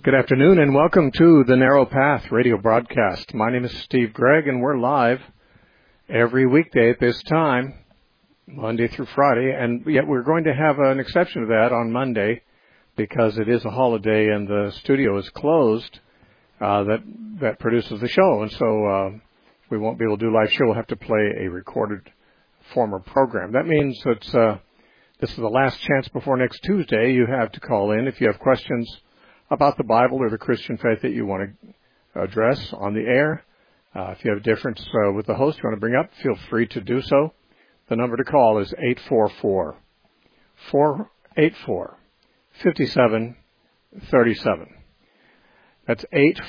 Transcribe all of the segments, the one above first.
Good afternoon and welcome to the Narrow Path radio broadcast. My name is Steve Gregg and we're live every weekday at this time, Monday through Friday, and yet we're going to have an exception to that on Monday because it is a holiday and the studio is closed that produces the show, and so we won't be able to do live show. We'll have to play a recorded former program. That means that this is the last chance before next Tuesday you have to call in if you have questions about the Bible or the Christian faith that you want to address on the air. If you have a difference with the host you want to bring up, feel free to do so. The number to call is 844-484-5737. That's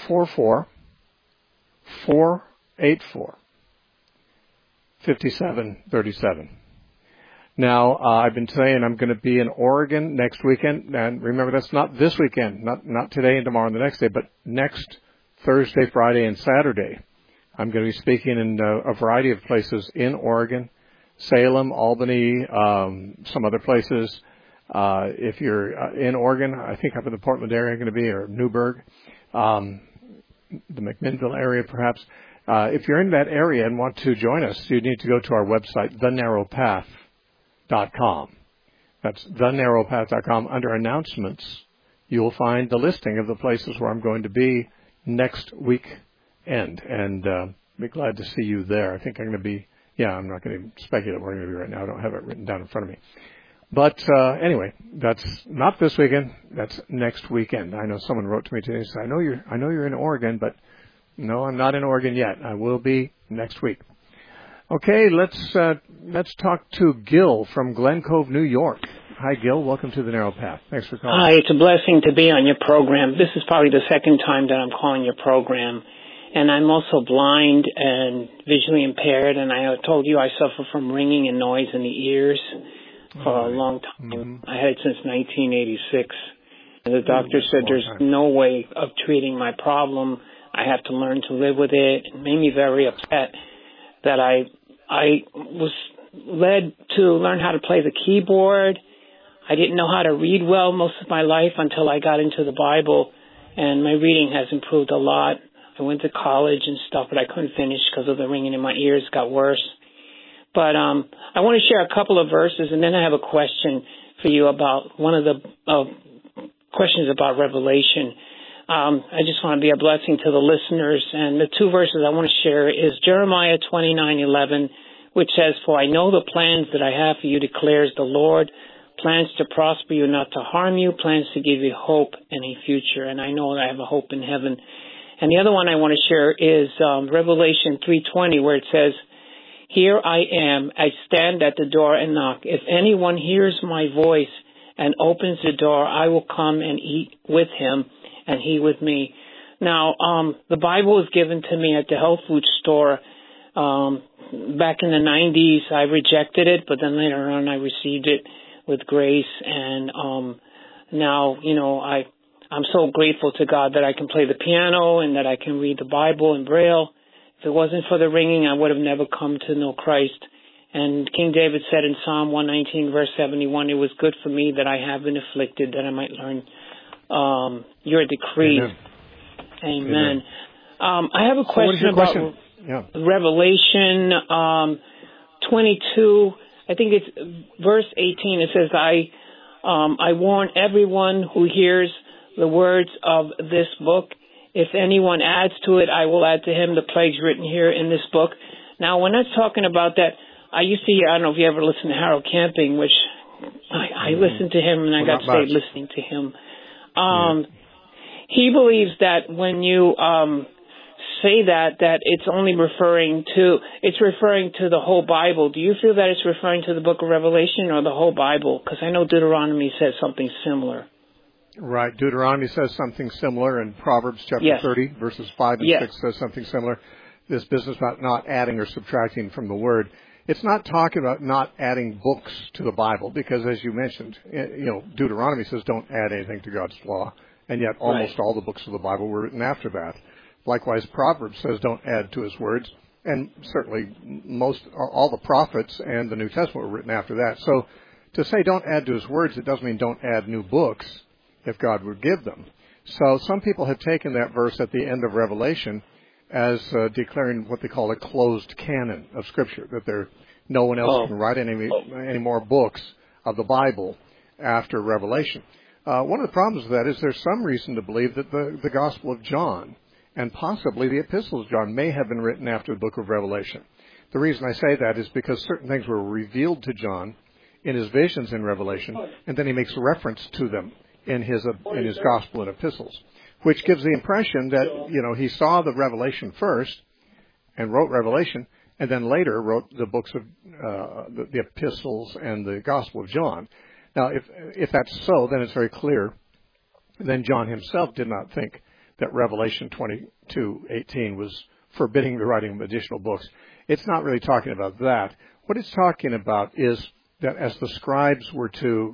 844-484-5737. Now, I've been saying I'm going to be in Oregon next weekend, and remember, that's not this weekend, not today and tomorrow and the next day, but next Thursday, Friday, and Saturday. I'm going to be speaking in a variety of places in Oregon, Salem, Albany, some other places. If you're in Oregon, I think up in the Portland area I'm going to be, or Newburgh, the McMinnville area perhaps. If you're in that area and want to join us, you need to go to our website, thenarrowpath.com. That's thenarrowpath.com. Under announcements, you will find the listing of the places where I'm going to be next weekend, and be glad to see you there. I think I'm going to be, I'm not going to speculate where I'm going to be right now. I don't have it written down in front of me. But anyway, that's not this weekend. That's next weekend. I know someone wrote to me today and said, I know you're in Oregon, but no, I'm not in Oregon yet. I will be next week. Okay, let's talk to Gil from Glen Cove, New York. Hi, Gil. Welcome to the Narrow Path. Thanks for calling. Hi, it's a blessing to be on your program. This is probably the second time that I'm calling your program. And I'm also blind and visually impaired, and I told you I suffer from ringing and noise in the ears for a long time. Mm-hmm. I had it since 1986. And the doctor said there's no way of treating my problem. I have to learn to live with it. It made me very upset that I was led to learn how to play the keyboard. I didn't know how to read well most of my life until I got into the Bible, and my reading has improved a lot. I went to college and stuff, but I couldn't finish because of the ringing in my ears. It got worse. But I want to share a couple of verses, and then I have a question for you about one of the questions about Revelation. I just want to be a blessing to the listeners, and the two verses I want to share is Jeremiah 29:11, which says, "For I know the plans that I have for you, declares the Lord, plans to prosper you, not to harm you, plans to give you hope and a future." And I know that I have a hope in heaven. And the other one I want to share is Revelation 3:20, where it says, "Here I am, I stand at the door and knock. If anyone hears my voice and opens the door, I will come and eat with him, and he with me." Now, the Bible was given to me at the health food store back in the 90s. I rejected it, but then later on I received it with grace. And now, I'm so grateful to God that I can play the piano and that I can read the Bible in Braille. If it wasn't for the ringing, I would have never come to know Christ. And King David said in Psalm 119, verse 71, "It was good for me that I have been afflicted, that I might learn your decrees." Amen. I have a question about Revelation 22. I think it's verse 18. It says, I warn everyone who hears the words of this book. If anyone adds to it, I will add to him the plagues written here in this book. Now, when I'm talking about that, I used to hear, I don't know if you ever listened to Harold Camping, which I listened to him, and I got saved listening to him. He believes that when you say that it's only referring to the whole Bible. Do you feel that it's referring to the book of Revelation or the whole Bible? Because I know Deuteronomy says something similar. Right. Deuteronomy says something similar, and Proverbs chapter 30, verses 5 and 6 says something similar. This business about not adding or subtracting from the Word. It's not talking about not adding books to the Bible, because as you mentioned, Deuteronomy says don't add anything to God's law, and yet almost all the books of the Bible were written after that. Likewise, Proverbs says don't add to his words, and certainly all the prophets and the New Testament were written after that. So to say don't add to his words, it doesn't mean don't add new books if God would give them. So some people have taken that verse at the end of Revelation as declaring what they call a closed canon of Scripture, that no one else can write any more books of the Bible after Revelation. One of the problems with that is there's some reason to believe that the Gospel of John and possibly the Epistles of John may have been written after the book of Revelation. The reason I say that is because certain things were revealed to John in his visions in Revelation, and then he makes reference to them in his Gospel and Epistles, which gives the impression that, he saw the Revelation first and wrote Revelation, and then later wrote the books of the Epistles and the Gospel of John. Now, if that's so, then it's very clear. Then John himself did not think that Revelation 22:18 was forbidding the writing of additional books. It's not really talking about that. What it's talking about is that as the scribes were to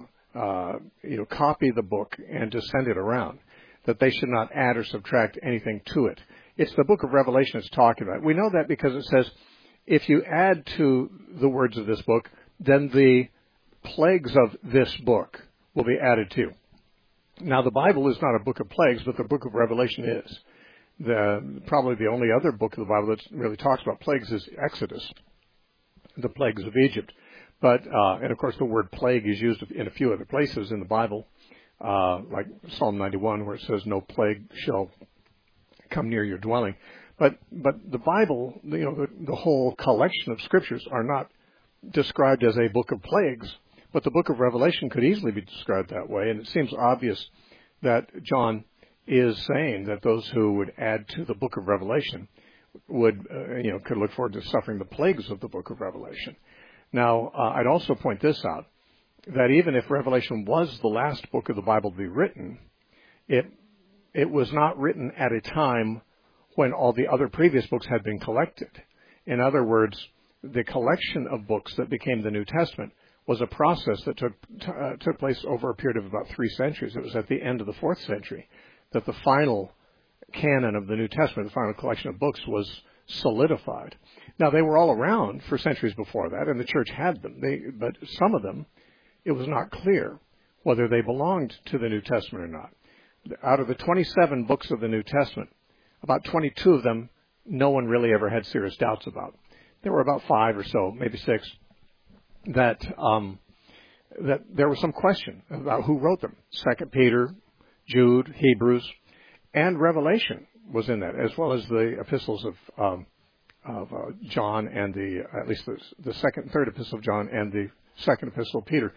copy the book and to send it around, that they should not add or subtract anything to it. It's the book of Revelation it's talking about. We know that because it says, if you add to the words of this book, then the plagues of this book will be added to. Now, the Bible is not a book of plagues, but the book of Revelation is. Probably the only other book of the Bible that really talks about plagues is Exodus, the plagues of Egypt. But, and of course, the word plague is used in a few other places in the Bible, like Psalm 91, where it says, no plague shall come near your dwelling. But the Bible, the whole collection of scriptures are not described as a book of plagues, but the book of Revelation could easily be described that way, and it seems obvious that John is saying that those who would add to the book of Revelation would, could look forward to suffering the plagues of the book of Revelation. Now, I'd also point this out, that even if Revelation was the last book of the Bible to be written, it was not written at a time when all the other previous books had been collected. In other words, the collection of books that became the New Testament was a process that took place over a period of about 3 centuries. It was at the end of the 4th century that the final canon of the New Testament, the final collection of books, was solidified. Now, they were all around for centuries before that, and the church had them. But some of them, it was not clear whether they belonged to the New Testament or not. Out of the 27 books of the New Testament, about 22 of them, no one really ever had serious doubts about. There were about 5 or so, maybe 6, that there was some question about who wrote them. 2 Peter, Jude, Hebrews, and Revelation was in that, as well as the epistles of John and at least the second and third epistle of John and the second epistle of Peter.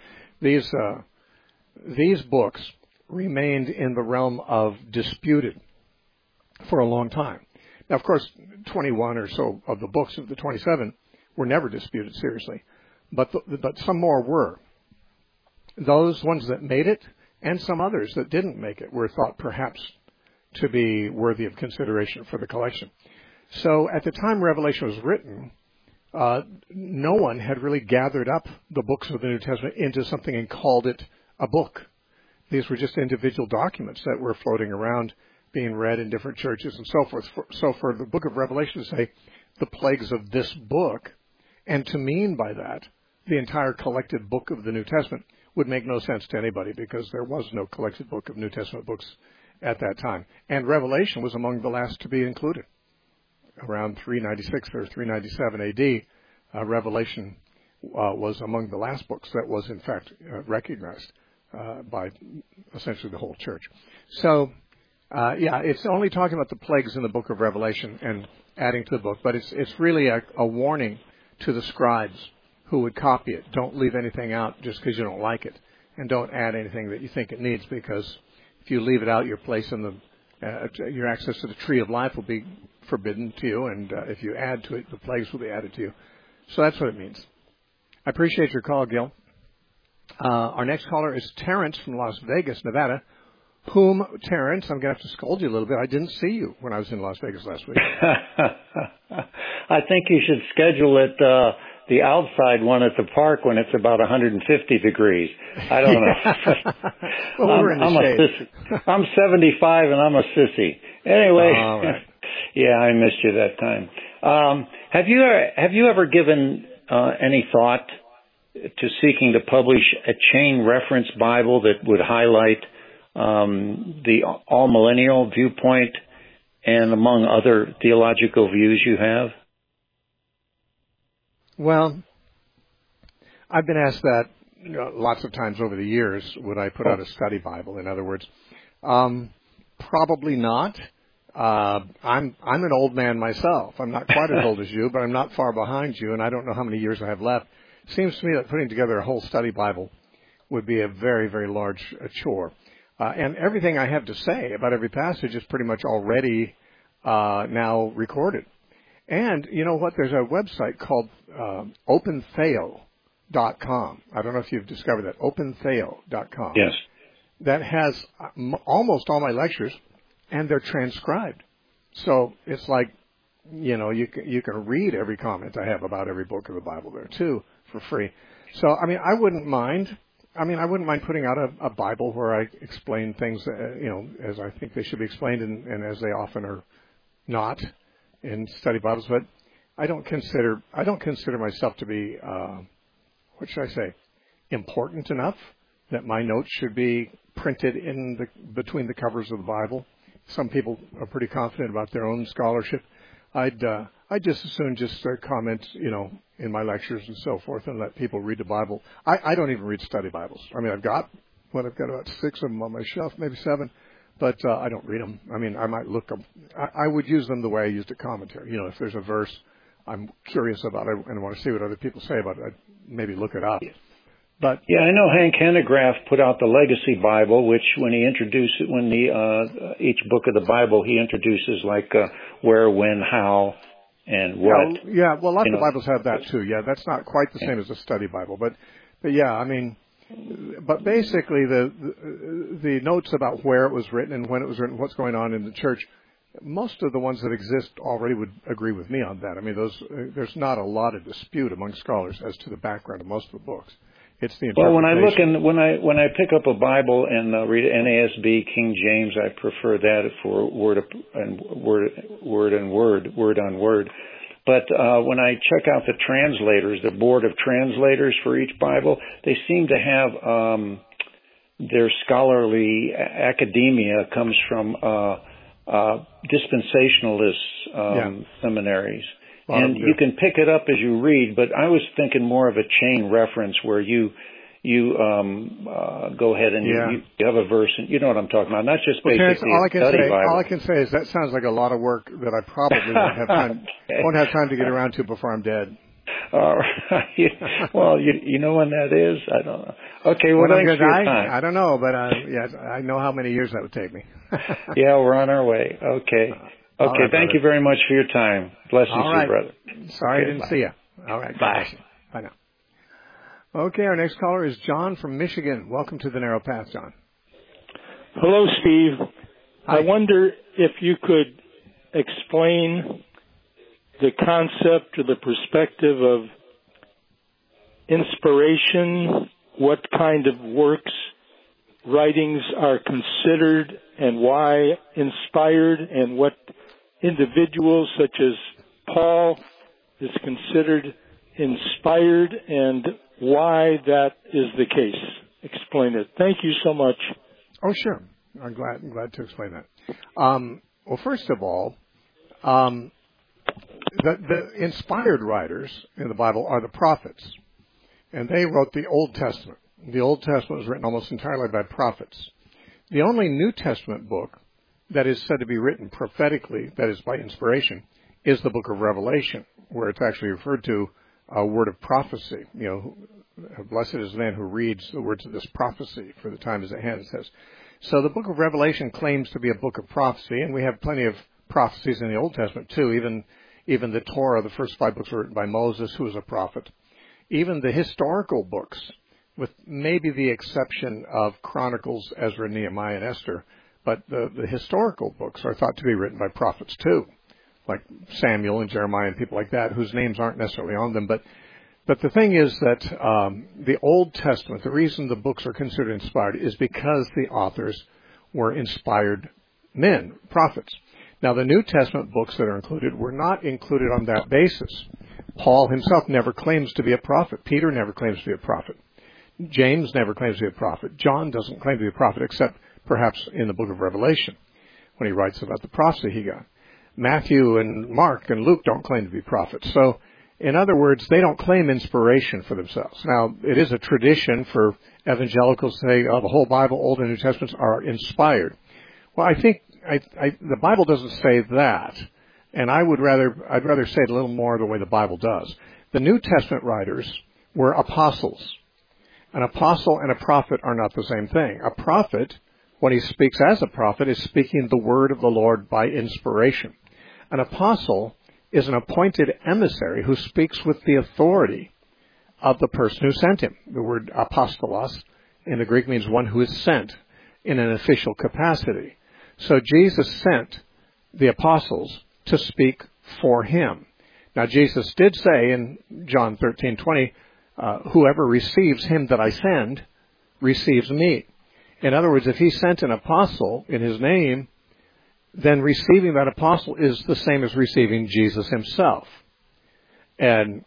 These books remained in the realm of disputed for a long time. Now, of course, 21 or so of the books of the 27 were never disputed seriously, but some more were. Those ones that made it and some others that didn't make it were thought perhaps to be worthy of consideration for the collection. So at the time Revelation was written, no one had really gathered up the books of the New Testament into something and called it a book. These were just individual documents that were floating around, being read in different churches and so forth. So for the book of Revelation to say the plagues of this book, and to mean by that the entire collected book of the New Testament, would make no sense to anybody, because there was no collected book of New Testament books at that time. And Revelation was among the last to be included. Around 396 or 397 AD, Revelation was among the last books that was in fact recognized by essentially the whole church. So, it's only talking about the plagues in the book of Revelation and adding to the book, but it's really a warning to the scribes who would copy it. Don't leave anything out just because you don't like it, and don't add anything that you think it needs, because if you leave it out, your place in your access to the tree of life will be forbidden to you, and if you add to it, the plagues will be added to you. So that's what it means. I appreciate your call, Gil. Our next caller is Terrence from Las Vegas, Nevada. Terrence, I'm going to have to scold you a little bit. I didn't see you when I was in Las Vegas last week. I think you should schedule it, the outside one at the park, when it's about 150 degrees. I don't know. Well, we're in the shade. I'm 75 and I'm a sissy. Anyway, all right. Yeah, I missed you that time. Have you ever given any thought to seeking to publish a chain reference Bible that would highlight the all-millennial viewpoint, and among other theological views you have? Well, I've been asked that lots of times over the years. Would I put out a study Bible? In other words, probably not. I'm an old man myself. I'm not quite as old as you, but I'm not far behind you, and I don't know how many years I have left. It seems to me that putting together a whole study Bible would be a very, very large chore. And everything I have to say about every passage is pretty much already now recorded. And you know what? There's a website called OpenTheo.com. I don't know if you've discovered that. OpenTheo.com. Yes. That has almost all my lectures, and they're transcribed. So it's like, you can read every comment I have about every book of the Bible there too for free. So I mean, I wouldn't mind putting out a Bible where I explain things, as I think they should be explained, and as they often are not in study Bibles. But I don't consider myself to be, what should I say, important enough that my notes should be printed between the covers of the Bible. Some people are pretty confident about their own scholarship. I'd just as soon comment, in my lectures and so forth, and let people read the Bible. I don't even read study Bibles. I mean, I've got about 6 of them on my shelf, maybe 7, but I don't read them. I mean, I might look them. I would use them the way I used a commentary. If there's a verse I'm curious about it and want to see what other people say about it, I'd maybe look it up. But yeah, I know Hank Hanegraaff put out the Legacy Bible, which each book of the Bible he introduces like where, when, how, and what. Yeah, well, lots of Bibles have that too. Yeah, that's not quite the same as a study Bible, but yeah, I mean, but basically the notes about where it was written and when it was written, what's going on in the church, most of the ones that exist already would agree with me on that. I mean, there's not a lot of dispute among scholars as to the background of most of the books. It's the interpretation. Well, when I pick up a Bible and read NASB, King James, I prefer that for word on word. But when I check out the translators, the board of translators for each Bible, they seem to have their scholarly academia comes from dispensationalist seminaries. And you can pick it up as you read, but I was thinking more of a chain reference where you go ahead and you have a verse, and you know what I'm talking about. Not just basically all I can say is that sounds like a lot of work that I probably won't have time to get around to before I'm dead. Well, you know when that is? I don't know. Okay, well, thanks for your time. I don't know, but I know how many years that would take me. Yeah, we're on our way. Okay. Okay, right, thank you very much for your time. Blessings to you, brother. Sorry I didn't see you. All right. Bye. Bye now. Okay, our next caller is John from Michigan. Welcome to the Narrow Path, John. Hello, Steve. Hi. I wonder if you could explain the concept or the perspective of inspiration, what kind of works, writings are considered, and why inspired, and what individuals such as Paul is considered inspired, and why that is the case. Explain it. Thank you so much. Oh, sure. I'm glad to explain that. Well, first of all, the inspired writers in the Bible are the prophets, and they wrote the Old Testament. The Old Testament was written almost entirely by prophets. The only New Testament book that is said to be written prophetically, that is by inspiration, is the book of Revelation, where it's actually referred to a word of prophecy. Blessed is the man who reads the words of this prophecy, for the time is at hand, it says. So the book of Revelation claims to be a book of prophecy, and we have plenty of prophecies in the Old Testament too. Even the Torah, the first 5 books were written by Moses, who was a prophet. Even the historical books, with maybe the exception of Chronicles, Ezra, Nehemiah, and Esther, but the historical books are thought to be written by prophets too, like Samuel and Jeremiah and people like that, whose names aren't necessarily on them. But the thing is that the Old Testament, the reason the books are considered inspired is because the authors were inspired men, prophets. Now, the New Testament books that are included were not included on that basis. Paul himself never claims to be a prophet. Peter never claims to be a prophet. James never claims to be a prophet. John doesn't claim to be a prophet, except perhaps in the book of Revelation, when he writes about the prophecy he got. Matthew and Mark and Luke don't claim to be prophets. So, in other words, they don't claim inspiration for themselves. Now, it is a tradition for evangelicals to say, oh, the whole Bible, Old and New Testaments, are inspired. Well, I think the Bible doesn't say that, and I'd rather say it a little more the way the Bible does. The New Testament writers were apostles. An apostle and a prophet are not the same thing. A prophet, when he speaks as a prophet, is speaking the word of the Lord by inspiration. An apostle is an appointed emissary who speaks with the authority of the person who sent him. The word apostolos in the Greek means one who is sent in an official capacity. So Jesus sent the apostles to speak for him. Now, Jesus did say in John 13:20, whoever receives him that I send receives me. In other words, if he sent an apostle in his name, then receiving that apostle is the same as receiving Jesus himself. And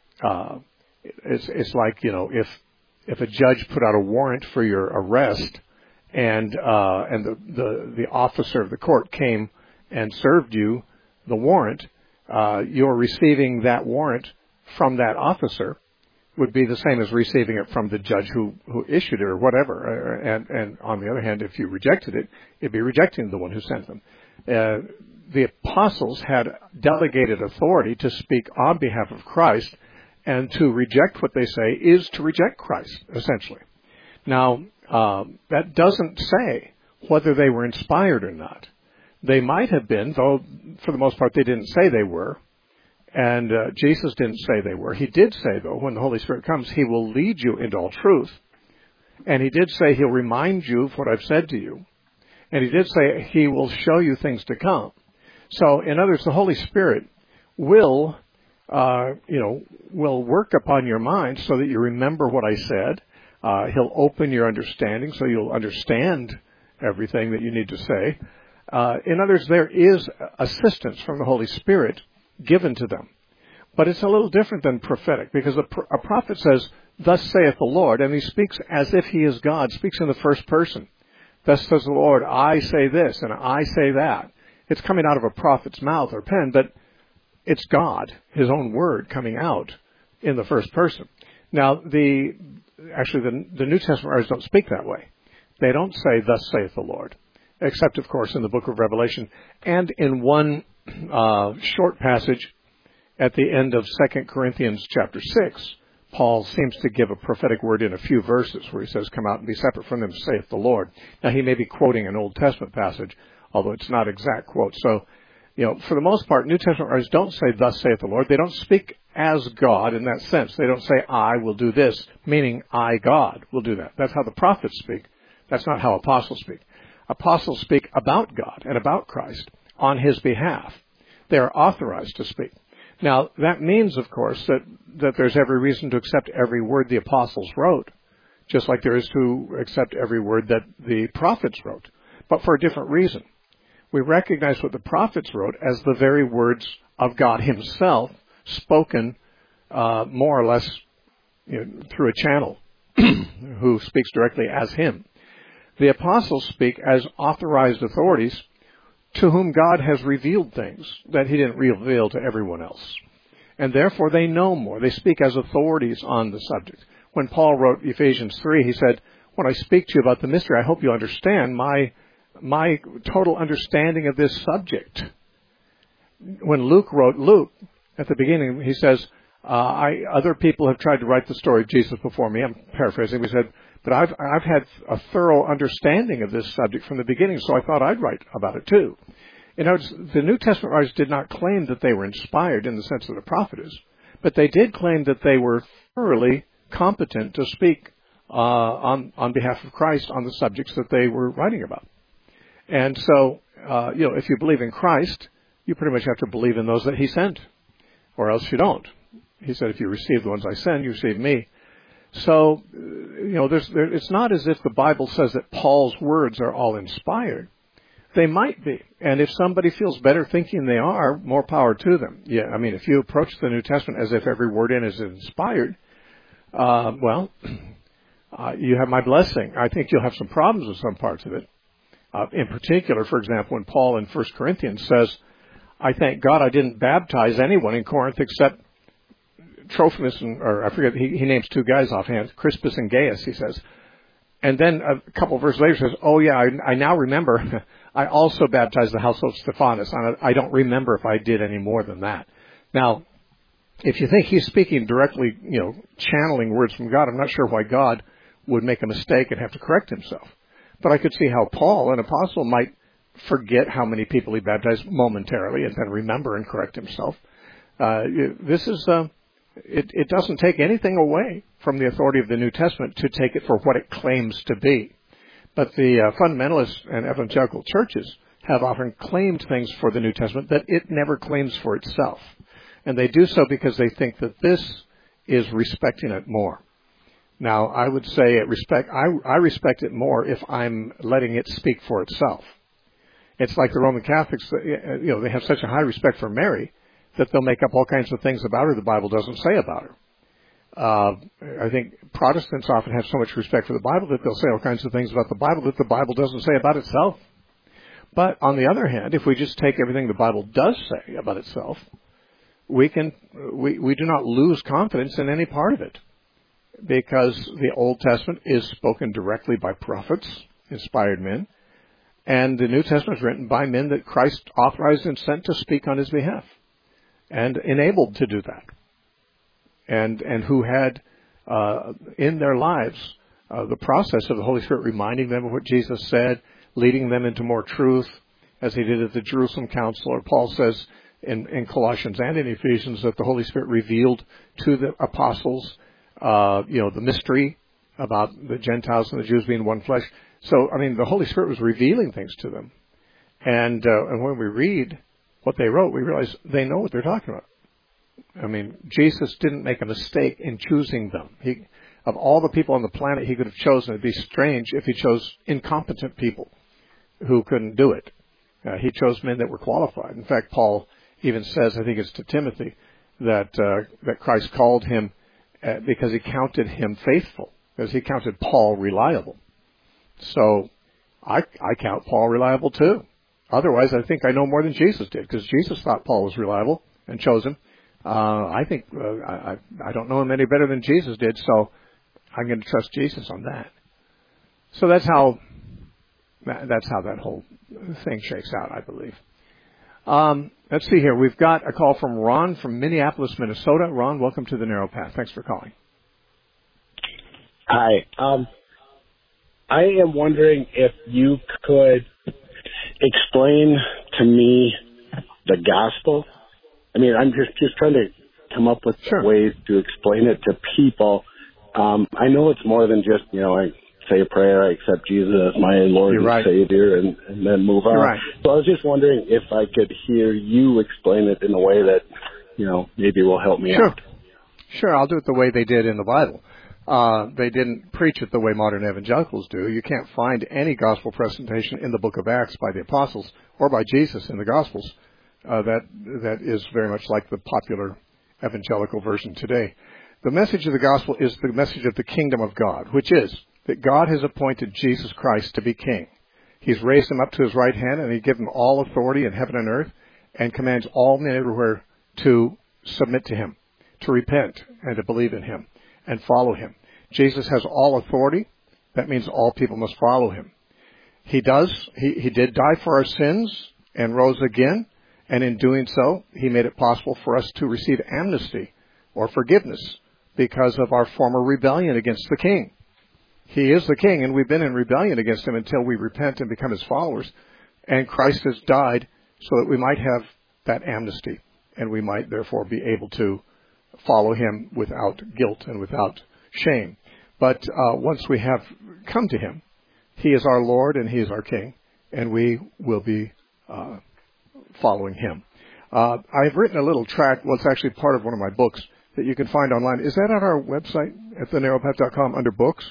it's like, if a judge put out a warrant for your arrest, and the officer of the court came and served you the warrant, you're receiving that warrant from that officer would be the same as receiving it from the judge who issued it or whatever. And on the other hand, if you rejected it, it'd be rejecting the one who sent them. The apostles had delegated authority to speak on behalf of Christ, and to reject what they say is to reject Christ, essentially. Now, that doesn't say whether they were inspired or not. They might have been, though for the most part they didn't say they were. And Jesus didn't say they were. He did say, though, when the Holy Spirit comes, he will lead you into all truth. And he did say he'll remind you of what I've said to you. And he did say he will show you things to come. So, in other words, the Holy Spirit will work upon your mind so that you remember what I said. He'll open your understanding so you'll understand everything that you need to say. In other words, there is assistance from the Holy Spirit given to them. But it's a little different than prophetic, because a prophet says, thus saith the Lord, and he speaks as if he is God, speaks in the first person. Thus says the Lord, I say this, and I say that. It's coming out of a prophet's mouth or pen, but it's God, his own word, coming out in the first person. Now, the New Testament writers don't speak that way. They don't say, thus saith the Lord, except, of course, in the book of Revelation, and in one short passage at the end of 2 Corinthians chapter 6, Paul seems to give a prophetic word in a few verses where he says, come out and be separate from them, saith the Lord. Now, he may be quoting an Old Testament passage, although it's not exact quote. So, for the most part, New Testament writers don't say, thus saith the Lord. They don't speak as God in that sense. They don't say, I will do this, meaning I, God, will do that. That's how the prophets speak. That's not how apostles speak. Apostles speak about God and about Christ on his behalf. They are authorized to speak. Now, that means, of course, that there's every reason to accept every word the apostles wrote, just like there is to accept every word that the prophets wrote, but for a different reason. We recognize what the prophets wrote as the very words of God himself, spoken more or less through a channel who speaks directly as him. The apostles speak as authorized authorities to whom God has revealed things that he didn't reveal to everyone else. And therefore they know more. They speak as authorities on the subject. When Paul wrote Ephesians 3, he said, when I speak to you about the mystery, I hope you understand my total understanding of this subject. When Luke wrote Luke, at the beginning, he says, other people have tried to write the story of Jesus before me. I'm paraphrasing. He said, but I've had a thorough understanding of this subject from the beginning, so I thought I'd write about it too. In other words, the New Testament writers did not claim that they were inspired in the sense that a prophet is, but they did claim that they were thoroughly competent to speak on behalf of Christ on the subjects that they were writing about. And so, if you believe in Christ, you pretty much have to believe in those that he sent, or else you don't. He said, if you receive the ones I send, you receive me. So, it's not as if the Bible says that Paul's words are all inspired. They might be. And if somebody feels better thinking they are, more power to them. Yeah, I mean, if you approach the New Testament as if every word in it is inspired, you have my blessing. I think you'll have some problems with some parts of it. In particular, for example, when Paul in 1 Corinthians says, I thank God I didn't baptize anyone in Corinth except Trophimus, or I forget, he names two guys offhand, Crispus and Gaius, he says. And then a couple of verses later says, oh yeah, I now remember, I also baptized the household of Stephanas. I don't remember if I did any more than that. Now, if you think he's speaking directly, channeling words from God, I'm not sure why God would make a mistake and have to correct himself. But I could see how Paul, an apostle, might forget how many people he baptized momentarily and then remember and correct himself. It doesn't take anything away from the authority of the New Testament to take it for what it claims to be. But the fundamentalist and evangelical churches have often claimed things for the New Testament that it never claims for itself. And they do so because they think that this is respecting it more. Now, I would say I respect it more if I'm letting it speak for itself. It's like the Roman Catholics, they have such a high respect for Mary that they'll make up all kinds of things about her the Bible doesn't say about her. I think Protestants often have so much respect for the Bible that they'll say all kinds of things about the Bible that the Bible doesn't say about itself. But on the other hand, if we just take everything the Bible does say about itself, we do not lose confidence in any part of it, because the Old Testament is spoken directly by prophets, inspired men, and the New Testament is written by men that Christ authorized and sent to speak on his behalf, and enabled to do that, and who had in their lives the process of the Holy Spirit reminding them of what Jesus said, leading them into more truth, as he did at the Jerusalem Council, or Paul says in Colossians and in Ephesians that the Holy Spirit revealed to the apostles, the mystery about the Gentiles and the Jews being one flesh. So, the Holy Spirit was revealing things to them. And when we read what they wrote, we realize they know what they're talking about. Jesus didn't make a mistake in choosing them. Of all the people on the planet he could have chosen, it'd be strange if he chose incompetent people who couldn't do it. He chose men that were qualified. In fact, Paul even says, I think it's to Timothy, that Christ called him because he counted him faithful, because he counted Paul reliable. So I count Paul reliable too. Otherwise, I think I know more than Jesus did, because Jesus thought Paul was reliable and chose him. I think I don't know him any better than Jesus did, so I'm going to trust Jesus on that. So that's how that whole thing shakes out, I believe. Let's see here. We've got a call from Ron from Minneapolis, Minnesota. Ron, welcome to the Narrow Path. Thanks for calling. Hi. I am wondering if you could explain to me the gospel. I'm just trying to come up with ways to explain it to people. I know it's more than just, I say a prayer, I accept Jesus as my Lord and Savior, and then move on. Right. So I was just wondering if I could hear you explain it in a way that, maybe will help me out. Sure, I'll do it the way they did in the Bible. They didn't preach it the way modern evangelicals do. You can't find any gospel presentation in the book of Acts by the apostles or by Jesus in the Gospels that is very much like the popular evangelical version today. The message of the gospel is the message of the kingdom of God, which is that God has appointed Jesus Christ to be king. He's raised him up to his right hand, and he given him all authority in heaven and earth, and commands all men everywhere to submit to him, to repent, and to believe in him, and follow him. Jesus has all authority. That means all people must follow him. He did die for our sins and rose again, and in doing so, he made it possible for us to receive amnesty or forgiveness because of our former rebellion against the king. He is the king, and we've been in rebellion against him until we repent and become his followers. And Christ has died so that we might have that amnesty, and we might therefore be able to follow him without guilt and without shame. But once we have come to him, he is our Lord and he is our King, and we will be following him. I've written a little tract, well, it's actually part of one of my books, that you can find online. Is that on our website at thenarrowpath.com under books?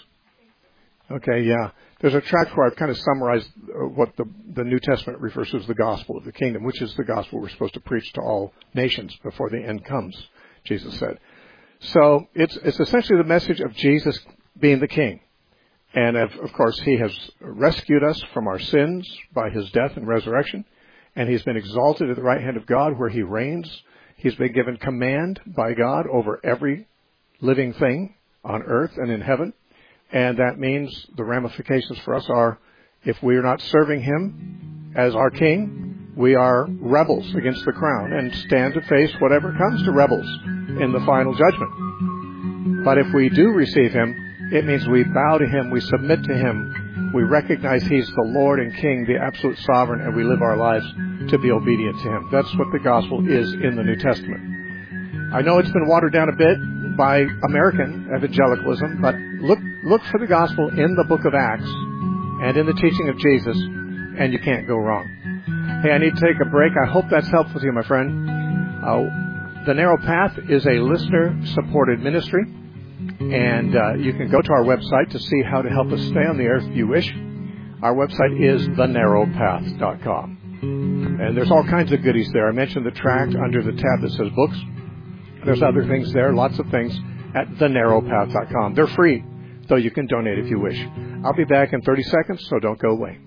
Okay, yeah. There's a tract where I've kind of summarized what the New Testament refers to as the gospel of the kingdom, which is the gospel we're supposed to preach to all nations before the end comes, Jesus said. So it's essentially the message of Jesus being the king. And of course, he has rescued us from our sins by his death and resurrection. And he's been exalted at the right hand of God where he reigns. He's been given command by God over every living thing on earth and in heaven. And that means the ramifications for us are, if we are not serving him as our king, we are rebels against the crown and stand to face whatever comes to rebels in the final judgment. But if we do receive him, it means we bow to him, we submit to him, we recognize he's the Lord and King, the absolute sovereign, and we live our lives to be obedient to him. That's what the gospel is in the New Testament. I know it's been watered down a bit by American evangelicalism, but look for the gospel in the book of Acts and in the teaching of Jesus, and you can't go wrong. Hey, I need to take a break. I hope that's helpful to you, my friend. The Narrow Path is a listener-supported ministry, and you can go to our website to see how to help us stay on the air if you wish. Our website is thenarrowpath.com. And there's all kinds of goodies there. I mentioned the tract under the tab that says books. There's other things there, lots of things, at thenarrowpath.com. They're free, though you can donate if you wish. I'll be back in 30 seconds, so don't go away.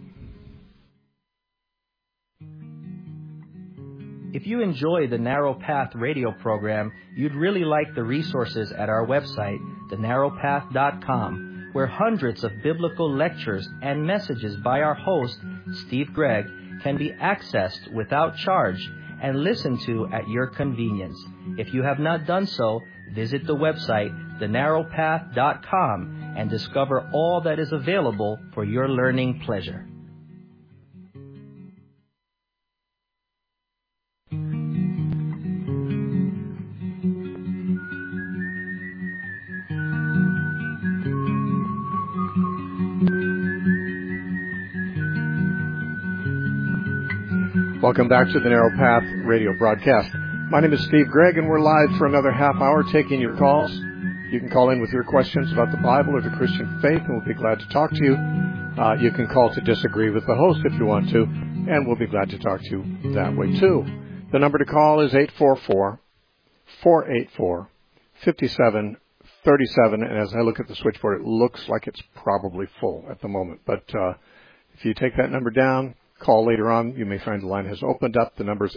If you enjoy the Narrow Path radio program, you'd really like the resources at our website, thenarrowpath.com, where hundreds of biblical lectures and messages by our host, Steve Gregg, can be accessed without charge and listened to at your convenience. If you have not done so, visit the website, thenarrowpath.com, and discover all that is available for your learning pleasure. Welcome back to the Narrow Path radio broadcast. My name is Steve Gregg, and we're live for another half hour taking your calls. You can call in with your questions about the Bible or the Christian faith, and we'll be glad to talk to you. You can call to disagree with the host if you want to, and we'll be glad to talk to you that way too. The number to call is 844-484-5737, and as I look at the switchboard, it looks like it's probably full at the moment. But if you take that number down, call later on. You may find the line has opened up. The number is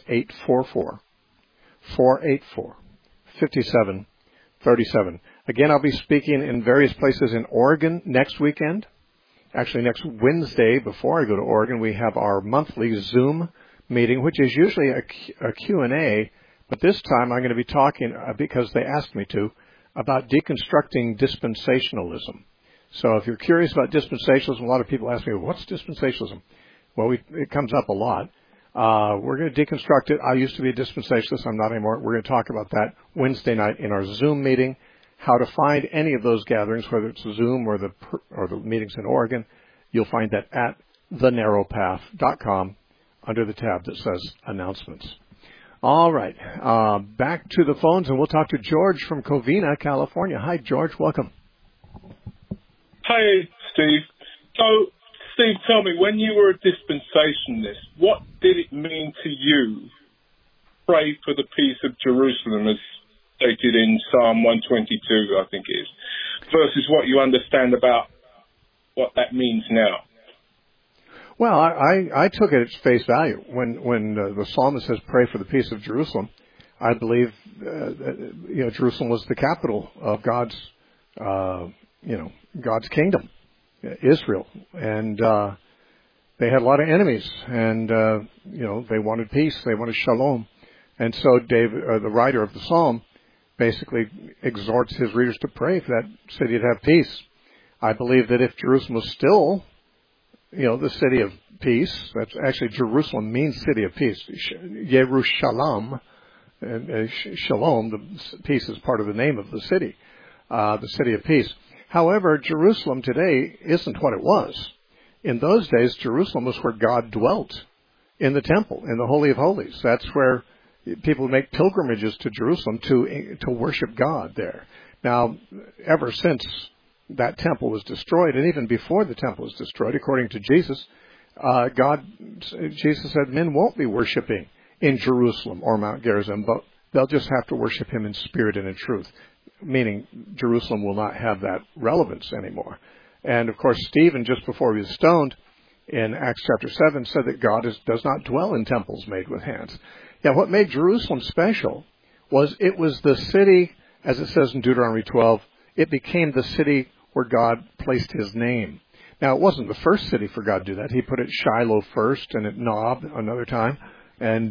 844-484-5737. Again, I'll be speaking in various places in Oregon next weekend. Actually, next Wednesday, before I go to Oregon, we have our monthly Zoom meeting, which is usually a Q&A. But this time I'm going to be talking, because they asked me to, about deconstructing dispensationalism. So if you're curious about dispensationalism, a lot of people ask me, what's dispensationalism? Well, it comes up a lot. We're going to deconstruct it. I used to be a dispensationalist. I'm not anymore. We're going to talk about that Wednesday night in our Zoom meeting. How to find any of those gatherings, whether it's Zoom or the meetings in Oregon, you'll find that at thenarrowpath.com under the tab that says Announcements. All right. Back to the phones, and we'll talk to George from Covina, California. Hi, George. Welcome. Hi, Steve. So, Steve, tell me, when you were a dispensationalist, what did it mean to you, pray for the peace of Jerusalem, as stated in Psalm 122, I think it is, versus what you understand about what that means now? Well, I took it at face value. When the psalmist says, pray for the peace of Jerusalem, I believe, Jerusalem was the capital of God's kingdom. Israel, and they had a lot of enemies, and they wanted peace, they wanted shalom, and so David, the writer of the psalm, basically exhorts his readers to pray for that city to have peace. I believe that if Jerusalem was still, the city of peace, that's actually Jerusalem means city of peace. Yerushalayim, and shalom, the peace is part of the name of the city of peace. However, Jerusalem today isn't what it was. In those days, Jerusalem was where God dwelt, in the temple, in the Holy of Holies. That's where people make pilgrimages to Jerusalem to worship God there. Now, ever since that temple was destroyed, and even before the temple was destroyed, according to Jesus, Jesus said men won't be worshiping in Jerusalem or Mount Gerizim, but they'll just have to worship him in spirit and in truth. Meaning Jerusalem will not have that relevance anymore. And, of course, Stephen, just before he was stoned in Acts chapter 7, said that God does not dwell in temples made with hands. Yeah, what made Jerusalem special was it was the city, as it says in Deuteronomy 12, it became the city where God placed his name. Now, it wasn't the first city for God to do that. He put it Shiloh first and at Nob another time. And,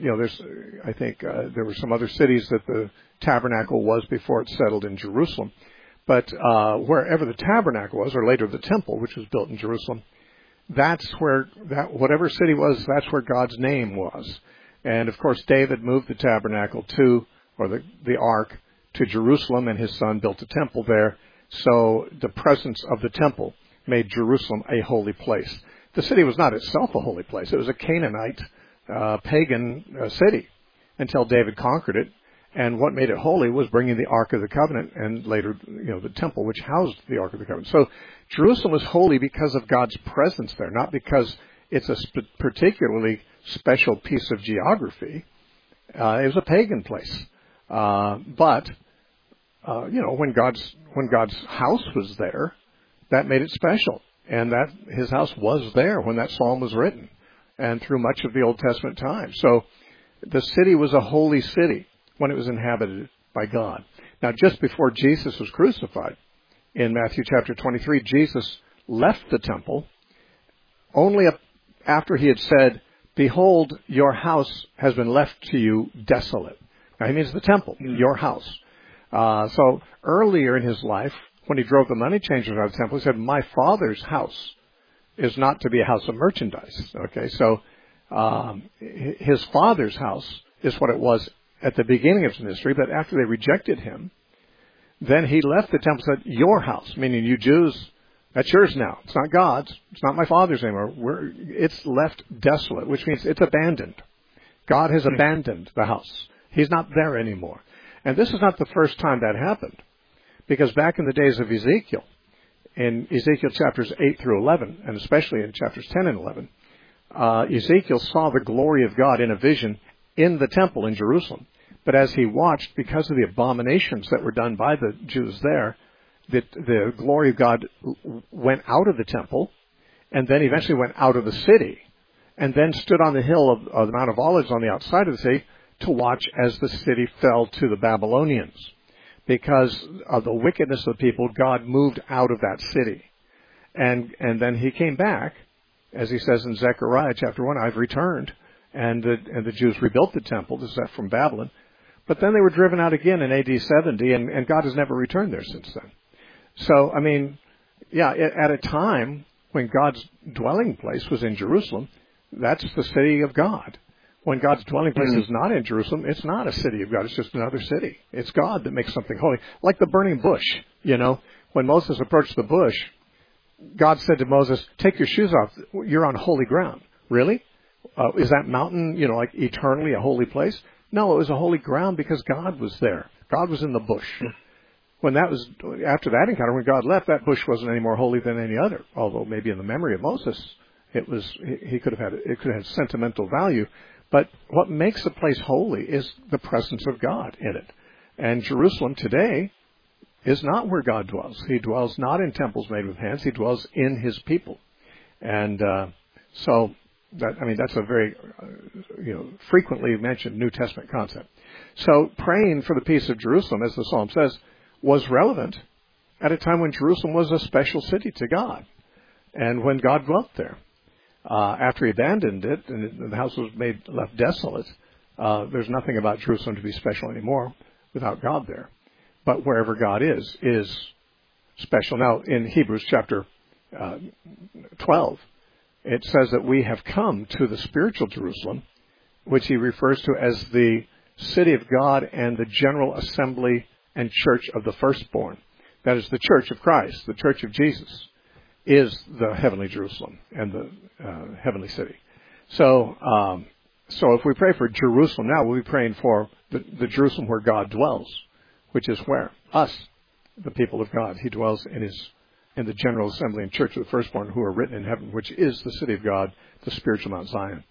I think there were some other cities that the tabernacle was before it settled in Jerusalem. But wherever the tabernacle was, or later the temple, which was built in Jerusalem, that's where, whatever city was, that's where God's name was. And, of course, David moved the tabernacle or the ark to Jerusalem, and his son built a temple there. So the presence of the temple made Jerusalem a holy place. The city was not itself a holy place. It was a Canaanite, pagan city until David conquered it. And what made it holy was bringing the Ark of the Covenant and later, the temple which housed the Ark of the Covenant. So Jerusalem was holy because of God's presence there, not because it's a particularly special piece of geography. It was a pagan place. But when God's house was there, that made it special. And that his house was there when that psalm was written and through much of the Old Testament time. So the city was a holy city when it was inhabited by God. Now, just before Jesus was crucified, in Matthew chapter 23, Jesus left the temple only after he had said, "Behold, your house has been left to you desolate." Now, he means the temple, your house. So earlier in his life, when he drove the money changers out of the temple, he said, "My Father's house is not to be a house of merchandise." Okay, so his Father's house is what it was at the beginning of his ministry, but after they rejected him, then he left the temple and said, "Your house," meaning you Jews, that's yours now. It's not God's. It's not my Father's anymore. It's left desolate, which means it's abandoned. God has abandoned the house. He's not there anymore. And this is not the first time that happened, because back in the days of Ezekiel, in Ezekiel chapters 8 through 11, and especially in chapters 10 and 11, Ezekiel saw the glory of God in a vision in the temple in Jerusalem. But as he watched, because of the abominations that were done by the Jews there, the glory of God went out of the temple, and then eventually went out of the city, and then stood on the hill of the Mount of Olives on the outside of the city to watch as the city fell to the Babylonians. Because of the wickedness of the people, God moved out of that city. And then he came back, as he says in Zechariah chapter 1, "I've returned." And the Jews rebuilt the temple. This is from Babylon. But then they were driven out again in AD 70, and God has never returned there since then. So, at a time when God's dwelling place was in Jerusalem, that's the city of God. When God's dwelling place is not in Jerusalem, it's not a city of God. It's just another city. It's God that makes something holy. Like the burning bush, When Moses approached the bush, God said to Moses, "Take your shoes off. You're on holy ground." Really? Is that mountain, like eternally a holy place? No, it was a holy ground because God was there. God was in the bush. After that encounter, when God left, that bush wasn't any more holy than any other. Although maybe in the memory of Moses, it could have had sentimental value. But what makes a place holy is the presence of God in it. And Jerusalem today is not where God dwells. He dwells not in temples made with hands. He dwells in his people. And that's a very, frequently mentioned New Testament concept. So praying for the peace of Jerusalem, as the Psalm says, was relevant at a time when Jerusalem was a special city to God and when God dwelt there. After he abandoned it and the house was left desolate, there's nothing about Jerusalem to be special anymore without God there. But wherever God is special. Now, in Hebrews chapter 12, it says that we have come to the spiritual Jerusalem, which he refers to as the city of God and the general assembly and church of the firstborn. That is the church of Christ, the church of Jesus, is the heavenly Jerusalem and the heavenly city. So if we pray for Jerusalem now, we'll be praying for the Jerusalem where God dwells, which is where? Us, the people of God. He dwells in the general assembly and church of the firstborn who are written in heaven, which is the city of God, the spiritual Mount Zion.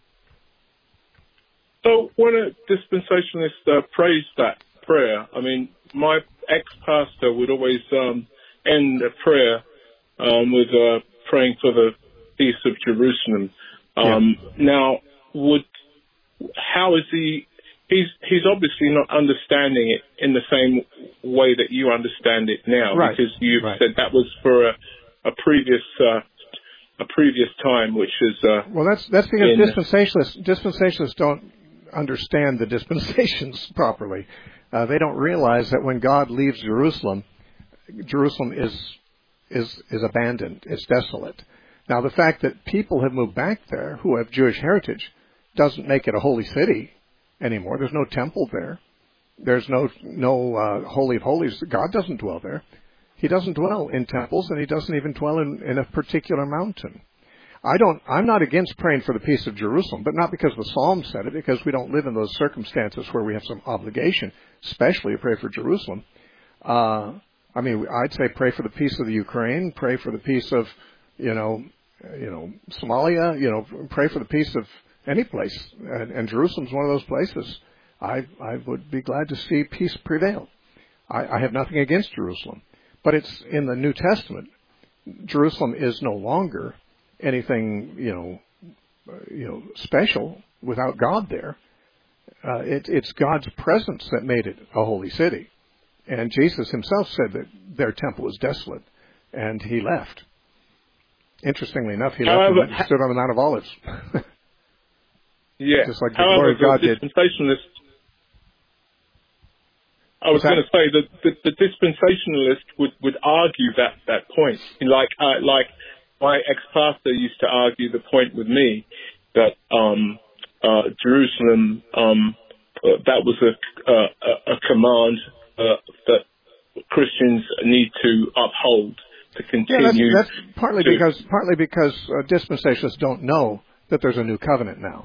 So when a dispensationalist prays that prayer, my ex-pastor would always end a prayer with praying for the peace of Jerusalem. Now, how is he? He's obviously not understanding it in the same way that you understand it now, right. because you've said that was for a previous time, which is well, that's because dispensationalists don't understand the dispensations properly. They don't realize that when God leaves Jerusalem, Jerusalem is abandoned. It's desolate. Now, the fact that people have moved back there who have Jewish heritage doesn't make it a holy city anymore. There's no temple there. There's no Holy of Holies. God doesn't dwell there. He doesn't dwell in temples, and he doesn't even dwell in a particular mountain. I'm not against praying for the peace of Jerusalem, but not because the Psalm said it, because we don't live in those circumstances where we have some obligation, especially to pray for Jerusalem. I'd say pray for the peace of the Ukraine, pray for the peace of, Somalia, pray for the peace of any place. And Jerusalem's one of those places. I would be glad to see peace prevail. I have nothing against Jerusalem. But it's in the New Testament. Jerusalem is no longer anything, special without God there. It's God's presence that made it a holy city. And Jesus himself said that their temple was desolate, and he left. Interestingly enough, he left and stood on the Mount of Olives. Just like the glory of God did. I was going to say that the dispensationalist would argue that point. Like my ex-pastor used to argue the point with me that Jerusalem, that was a command that Christians need to uphold to continue. Yeah, that's partly because dispensationalists don't know that there's a new covenant now.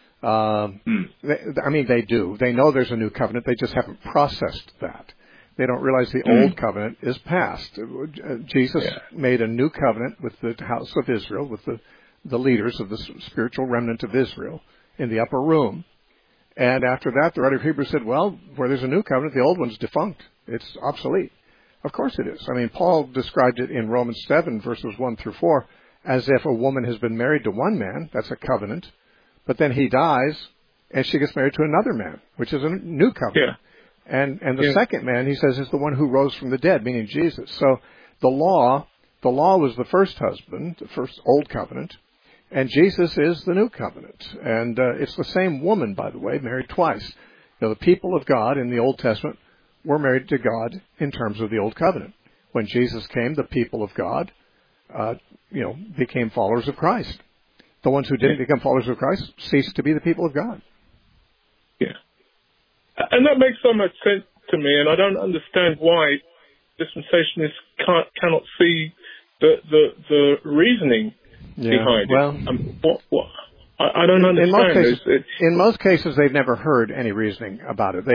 They do. They know there's a new covenant. They just haven't processed that. They don't realize the old covenant is past. Jesus made a new covenant with the house of Israel, with the leaders of the spiritual remnant of Israel in the upper room. And after that, the writer of Hebrews said, well, where there's a new covenant, the old one's defunct. It's obsolete. Of course it is. Paul described it in Romans 7, verses 1 through 4, as if a woman has been married to one man. That's a covenant. But then he dies, and she gets married to another man, which is a new covenant. Yeah. And the second man, he says, is the one who rose from the dead, meaning Jesus. So the law was the first husband, the first old covenant, and Jesus is the new covenant. And it's the same woman, by the way, married twice. The people of God in the Old Testament were married to God in terms of the Old Covenant. When Jesus came, the people of God, became followers of Christ. The ones who didn't become followers of Christ ceased to be the people of God. Yeah. And that makes so much sense to me, and I don't understand why dispensationalists cannot see the reasoning behind it. I don't understand. In most cases, they've never heard any reasoning about it.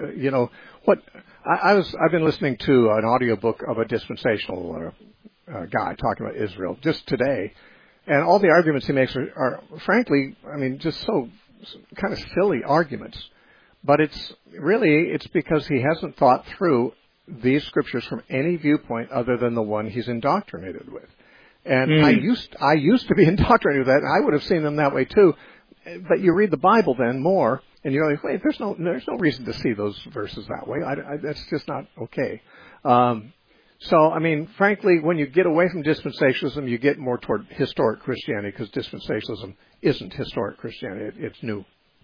I've been listening to an audiobook of a dispensational guy talking about Israel just today, and all the arguments he makes are frankly, just so kind of silly arguments. But it's because he hasn't thought through these scriptures from any viewpoint other than the one he's indoctrinated with. And I used to be indoctrinated with that, and I would have seen them that way too. But you read the Bible then more, and you're like, wait, there's no reason to see those verses that way. That's just not okay. Frankly, when you get away from dispensationalism, you get more toward historic Christianity, because dispensationalism isn't historic Christianity. It's new.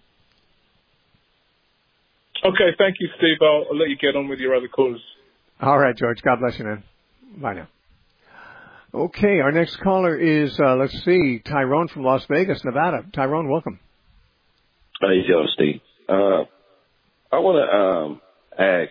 Okay, thank you, Steve. I'll let you get on with your other callers. All right, George. God bless you, man. Bye now. Okay, our next caller is, Tyrone from Las Vegas, Nevada. Tyrone, welcome. How you doing, Steve? I want to ask,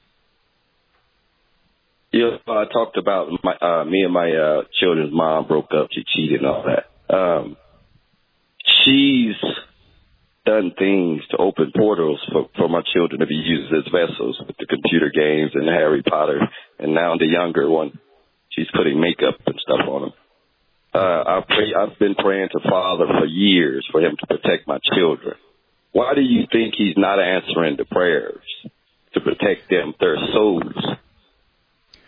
I talked about me and my children's mom broke up. She cheated and all that. She's done things to open portals for my children to be used as vessels with the computer games and Harry Potter, and now the younger one, she's putting makeup and stuff on them. I've been praying to Father for years for him to protect my children. Why do you think he's not answering the prayers to protect them, their souls?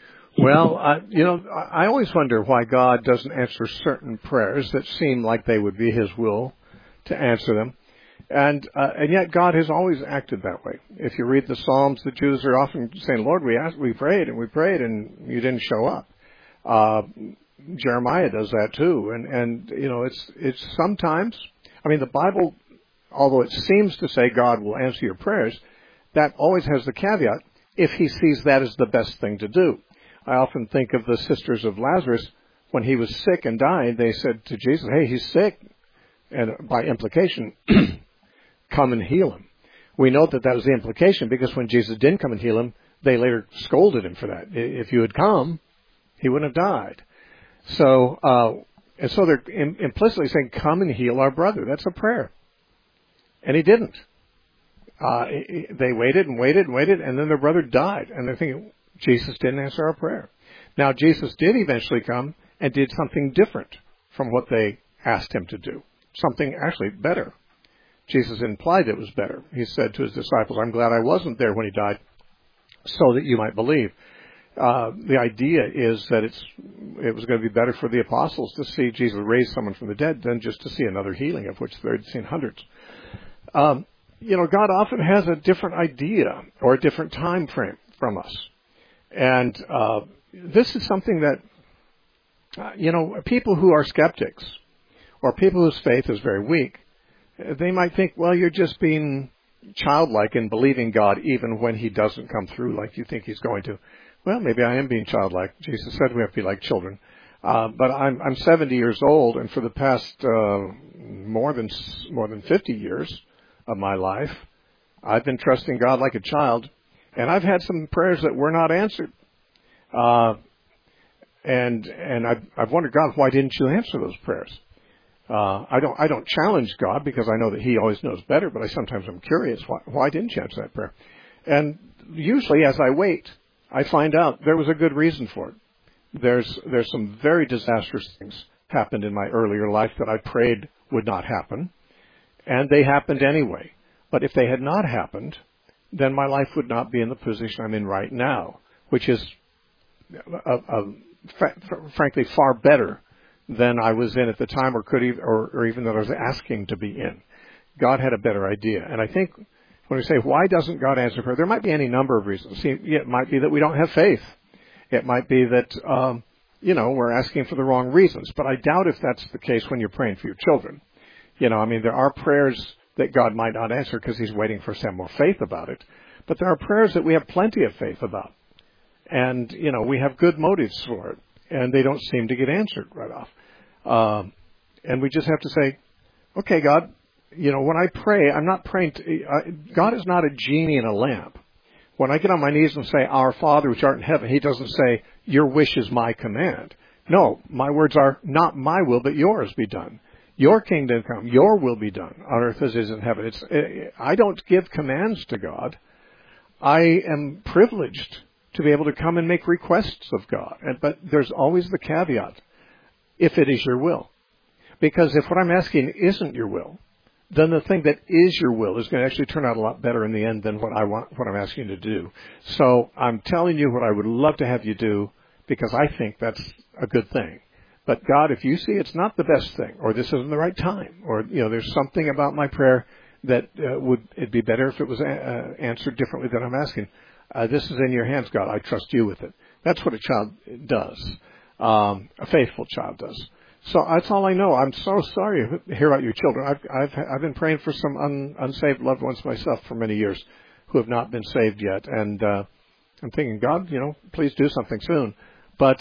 Well, I always wonder why God doesn't answer certain prayers that seem like they would be His will to answer them. And yet God has always acted that way. If you read the Psalms, the Jews are often saying, Lord, we prayed, and you didn't show up. Jeremiah does that too. And it's sometimes, the Bible, although it seems to say God will answer your prayers, that always has the caveat, if He sees that as the best thing to do. I often think of the sisters of Lazarus. When he was sick and died, they said to Jesus, hey, he's sick. And by implication, come and heal him. We know that was the implication because when Jesus didn't come and heal him, they later scolded him for that. If you had come, he wouldn't have died. So they're implicitly saying, come and heal our brother. That's a prayer. And he didn't. They waited and waited and waited, and then their brother died. And they're thinking, Jesus didn't answer our prayer. Now, Jesus did eventually come and did something different from what they asked him to do. Something actually better. Jesus implied it was better. He said to his disciples, I'm glad I wasn't there when he died, so that you might believe. The idea is that it was going to be better for the apostles to see Jesus raise someone from the dead than just to see another healing, of which they'd seen hundreds. God often has a different idea or a different time frame from us. And this is something that, people who are skeptics or people whose faith is very weak, they might think, well, you're just being childlike in believing God even when he doesn't come through like you think he's going to. Well, maybe I am being childlike. Jesus said we have to be like children. But I'm 70 years old, and for the past more than 50 years of my life, I've been trusting God like a child. And I've had some prayers that were not answered. And I've wondered, God, why didn't you answer those prayers? I don't challenge God because I know that he always knows better, but sometimes I'm curious, why didn't you answer that prayer? And usually as I wait, I find out there was a good reason for it. There's some very disastrous things happened in my earlier life that I prayed would not happen, and they happened anyway. But if they had not happened, then my life would not be in the position I'm in right now, which is, frankly, far better than I was in at the time, or even that I was asking to be in. God had a better idea, and I think when we say why doesn't God answer prayer, there might be any number of reasons. See, it might be that we don't have faith. It might be that we're asking for the wrong reasons. But I doubt if that's the case when you're praying for your children. There are prayers that God might not answer because he's waiting for us to have more faith about it. But there are prayers that we have plenty of faith about. And, we have good motives for it. And they don't seem to get answered right off. And we just have to say, okay, God, when I pray, I'm not praying God is not a genie in a lamp. When I get on my knees and say, Our Father which art in heaven, he doesn't say, your wish is my command. No, my words are, not my will, but yours be done. Your kingdom come, your will be done on earth as it is in heaven. I don't give commands to God. I am privileged to be able to come and make requests of God. But there's always the caveat, if it is your will. Because if what I'm asking isn't your will, then the thing that is your will is going to actually turn out a lot better in the end than what I'm asking you to do. So I'm telling you what I would love to have you do because I think that's a good thing. But God, if you see it's not the best thing, or this isn't the right time, or there's something about my prayer that it'd be better if it was answered differently than I'm asking. This is in your hands, God. I trust you with it. That's what a child does. A faithful child does. So that's all I know. I'm so sorry to hear about your children. I've been praying for some unsaved loved ones myself for many years who have not been saved yet, and I'm thinking, God, please do something soon. But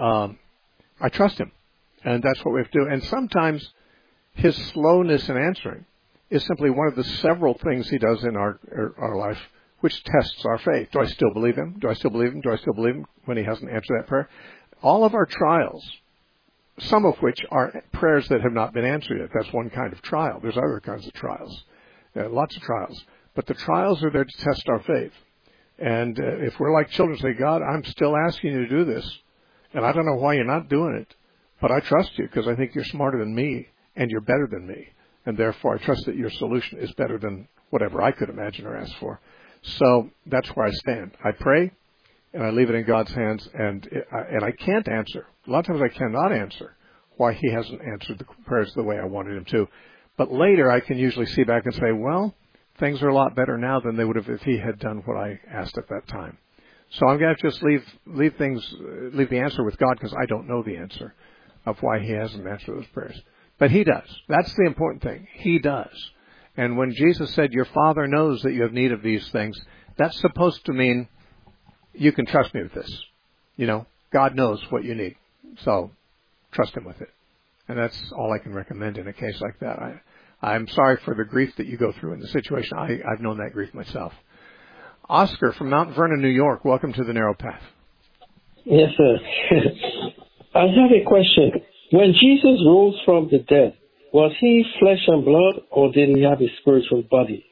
I trust him, and that's what we have to do. And sometimes his slowness in answering is simply one of the several things he does in our life, which tests our faith. Do I still believe him? Do I still believe him? Do I still believe him when he hasn't answered that prayer? All of our trials, some of which are prayers that have not been answered yet. That's one kind of trial. There's other kinds of trials, lots of trials. But the trials are there to test our faith. And if we're like children, say, God, I'm still asking you to do this, and I don't know why you're not doing it, but I trust you because I think you're smarter than me and you're better than me. And therefore, I trust that your solution is better than whatever I could imagine or ask for. So that's where I stand. I pray, and I leave it in God's hands, and I can't answer. A lot of times I cannot answer why he hasn't answered the prayers the way I wanted him to. But later I can usually see back and say, well, things are a lot better now than they would have if he had done what I asked at that time. So I'm going to just leave the answer with God, because I don't know the answer of why he hasn't answered those prayers. But he does. That's the important thing. He does. And when Jesus said, your Father knows that you have need of these things, that's supposed to mean you can trust me with this. You know, God knows what you need. So trust him with it. And that's all I can recommend in a case like that. I'm sorry for the grief that you go through in the situation. I've known that grief myself. Oscar from Mount Vernon, New York, welcome to the Narrow Path. Yes, sir. I have a question. When Jesus rose from the dead, was he flesh and blood, or did he have a spiritual body?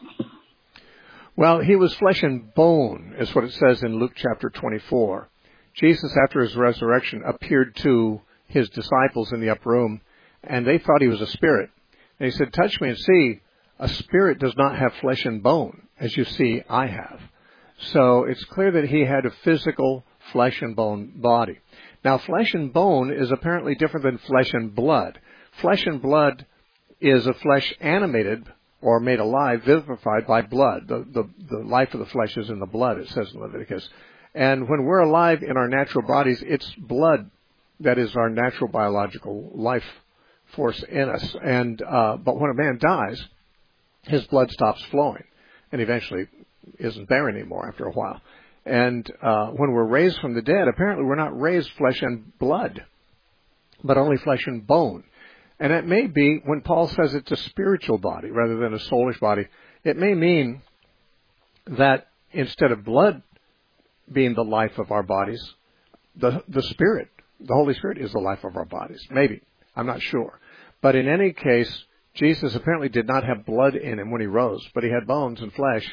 Well, he was flesh and bone, is what it says in Luke chapter 24. Jesus, after his resurrection, appeared to his disciples in the upper room, and they thought he was a spirit. And he said, touch me and see, a spirit does not have flesh and bone, as you see I have. So it's clear that he had a physical flesh and bone body. Now, flesh and bone is apparently different than flesh and blood. Flesh and blood is a flesh animated or made alive, vivified by blood. The life of the flesh is in the blood, it says in Leviticus. And when we're alive in our natural bodies, it's blood that is our natural biological life force in us. And but when a man dies, his blood stops flowing and eventually isn't there anymore after a while. And when we're raised from the dead, apparently we're not raised flesh and blood, but only flesh and bone. And it may be, when Paul says it's a spiritual body rather than a soulish body, it may mean that instead of blood being the life of our bodies, the Spirit, the Holy Spirit, is the life of our bodies. Maybe. I'm not sure. But in any case, Jesus apparently did not have blood in him when he rose, but he had bones and flesh.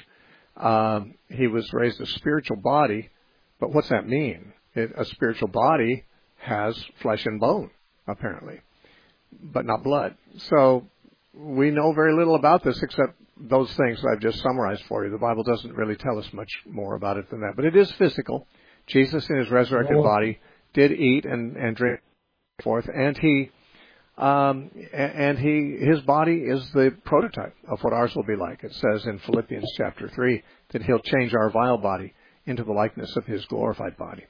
He was raised a spiritual body. But what's that mean? A spiritual body has flesh and bone, apparently, but not blood. So we know very little about this except those things I've just summarized for you. The Bible doesn't really tell us much more about it than that. But it is physical. Jesus in his resurrected body did eat and drink forth, and his body is the prototype of what ours will be like. It says in Philippians chapter 3 that he'll change our vile body into the likeness of his glorified body.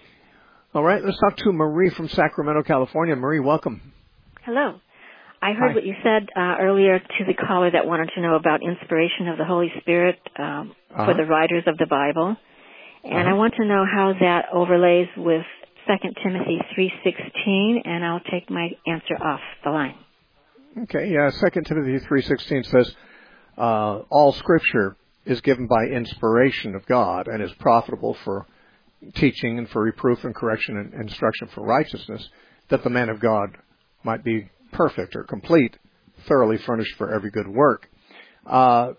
All right, let's talk to Marie from Sacramento, California. Marie, welcome. Hello. I heard what you said earlier to the caller that wanted to know about inspiration of the Holy Spirit for the writers of the Bible. And I want to know how that overlays with 2 Timothy 3:16, and I'll take my answer off the line. Okay, 2 Timothy 3:16 says, all Scripture is given by inspiration of God and is profitable for teaching and for reproof and correction and instruction for righteousness, that the man of God might be perfect or complete, thoroughly furnished for every good work. Paul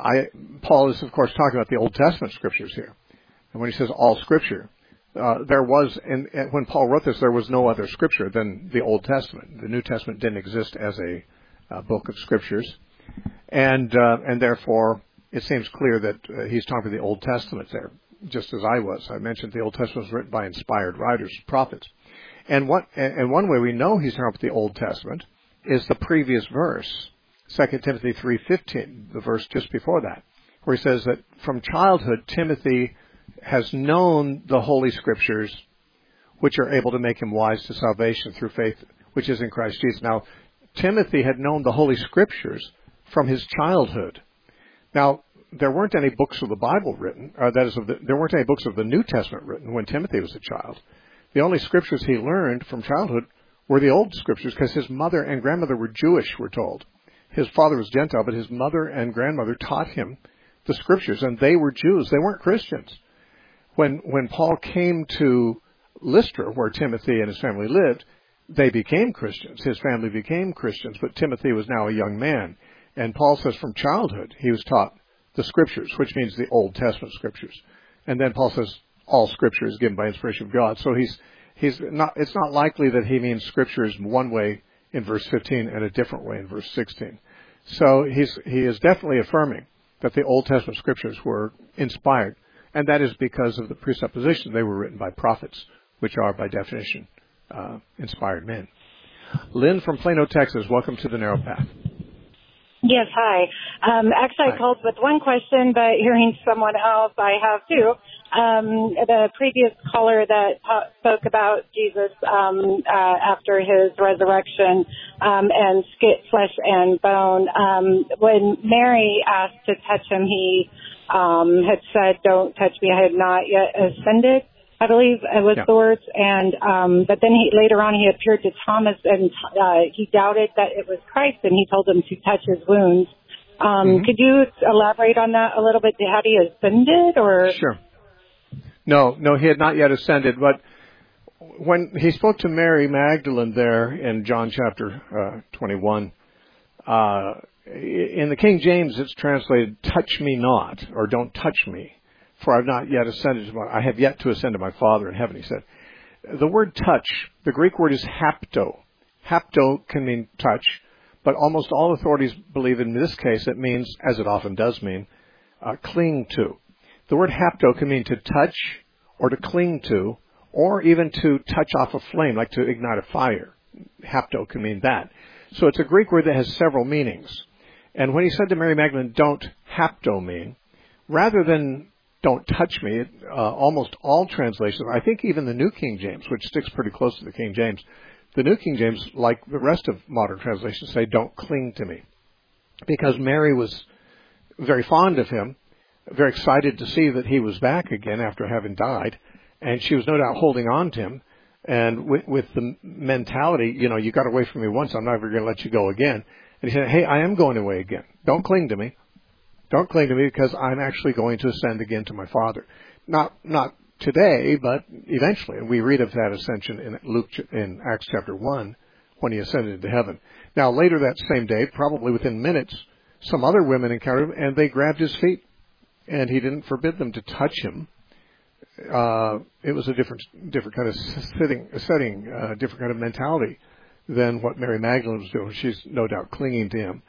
is, of course, talking about the Old Testament Scriptures here. And when he says all Scripture, there was, when Paul wrote this, there was no other Scripture than the Old Testament. The New Testament didn't exist as a book of Scriptures. And therefore, it seems clear that he's talking about the Old Testament there, just as I was. I mentioned the Old Testament was written by inspired writers, prophets. And one way we know he's talking about the Old Testament is the previous verse, 2 Timothy 3:15, the verse just before that, where he says that from childhood Timothy has known the Holy Scriptures, which are able to make him wise to salvation through faith, which is in Christ Jesus. Now, Timothy had known the Holy Scriptures from his childhood. Now, there weren't any books of the Bible written, or that is, there weren't any books of the New Testament written when Timothy was a child. The only Scriptures he learned from childhood were the Old Scriptures, because his mother and grandmother were Jewish, we're told. His father was Gentile, but his mother and grandmother taught him the Scriptures, and they were Jews. They weren't Christians. When Paul came to Lystra, where Timothy and his family lived, they became Christians. His family became Christians, but Timothy was now a young man. And Paul says from childhood he was taught the Scriptures, which means the Old Testament Scriptures. And then Paul says all Scripture is given by inspiration of God. So it's not likely that he means Scriptures one way in verse 15 and a different way in verse 16. So he is definitely affirming that the Old Testament Scriptures were inspired. And that is because of the presupposition they were written by prophets, which are, by definition, inspired men. Lynn from Plano, Texas, welcome to the Narrow Path. Yes, hi. Actually, I called with one question, but hearing someone else, I have two. The previous caller that spoke about Jesus after his resurrection and flesh and bone, when Mary asked to touch him, he had said, "Don't touch me, I had not yet ascended," I believe was the words. And but then later on he appeared to Thomas, and he doubted that it was Christ, and he told him to touch his wounds. Could you elaborate on that a little bit? Had he ascended, or? Sure. No, he had not yet ascended. But when he spoke to Mary Magdalene there in John chapter 21, in the King James it's translated, "Touch me not," or "Don't touch me, for I've not yet ascended I have yet to ascend to my Father in heaven," he said. The word touch, the Greek word is hapto. Hapto can mean touch, but almost all authorities believe in this case it means, as it often does mean, cling to. The word hapto can mean to touch or to cling to, or even to touch off a flame, like to ignite a fire. Hapto can mean that. So it's a Greek word that has several meanings. And when he said to Mary Magdalene, "Don't hapto me," rather than "don't touch me," almost all translations, I think even the New King James, which sticks pretty close to the King James, the New King James, like the rest of modern translations, say, "Don't cling to me." Because Mary was very fond of him, very excited to see that he was back again after having died, and she was no doubt holding on to him, and with the mentality, you got away from me once, I'm never going to let you go again. And he said, "Hey, I am going away again. Don't cling to me. Don't cling to me, because I'm actually going to ascend again to my Father." Not today, but eventually. And we read of that ascension in Acts chapter 1, when he ascended into heaven. Now, later that same day, probably within minutes, some other women encountered him, and they grabbed his feet. And he didn't forbid them to touch him. It was a different kind of setting, different kind of mentality than what Mary Magdalene was doing. She's no doubt clinging to him.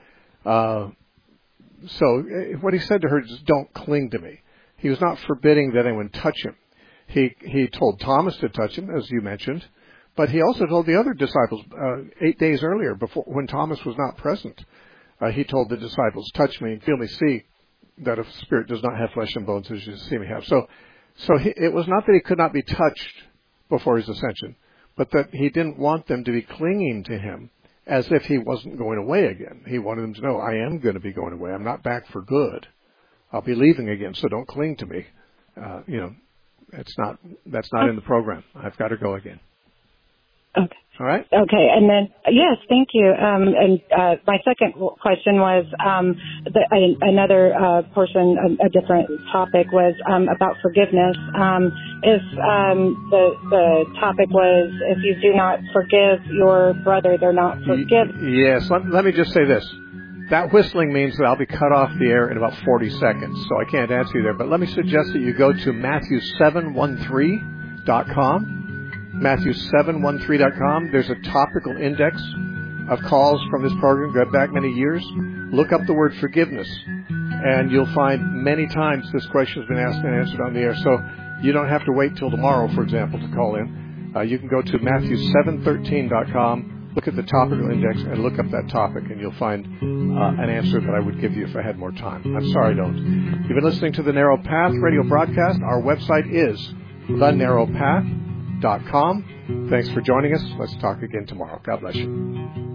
So what he said to her is, "Don't cling to me." He was not forbidding that anyone touch him. He told Thomas to touch him, as you mentioned, but he also told the other disciples 8 days earlier, before when Thomas was not present. He told the disciples, "Touch me and feel me, see that a spirit does not have flesh and bones as you see me have." So it was not that he could not be touched before his ascension, but that he didn't want them to be clinging to him as if he wasn't going away again. He wanted them to know, "I am going to be going away. I'm not back for good. I'll be leaving again, so don't cling to me." That's not in the program. I've got to go again. Okay. All right. Okay, and then yes, thank you. And my second question was another portion, a different topic was about forgiveness. If the topic was, if you do not forgive your brother, they're not forgiven. Yes. Let me just say this. That whistling means that I'll be cut off the air in about 40 seconds, so I can't answer you there. But let me suggest that you go to Matthew713.com. Matthew713.com. There's a topical index of calls from this program, go back many years. Look up the word forgiveness, and you'll find many times this question has been asked and answered on the air. So you don't have to wait till tomorrow, for example, to call in. You can go to Matthew713.com, look at the topical index, and look up that topic, and you'll find an answer that I would give you if I had more time. I'm sorry I don't. You've been listening to the Narrow Path radio broadcast. Our website is thenarrowpath.com. Thanks for joining us. Let's talk again tomorrow. God bless you.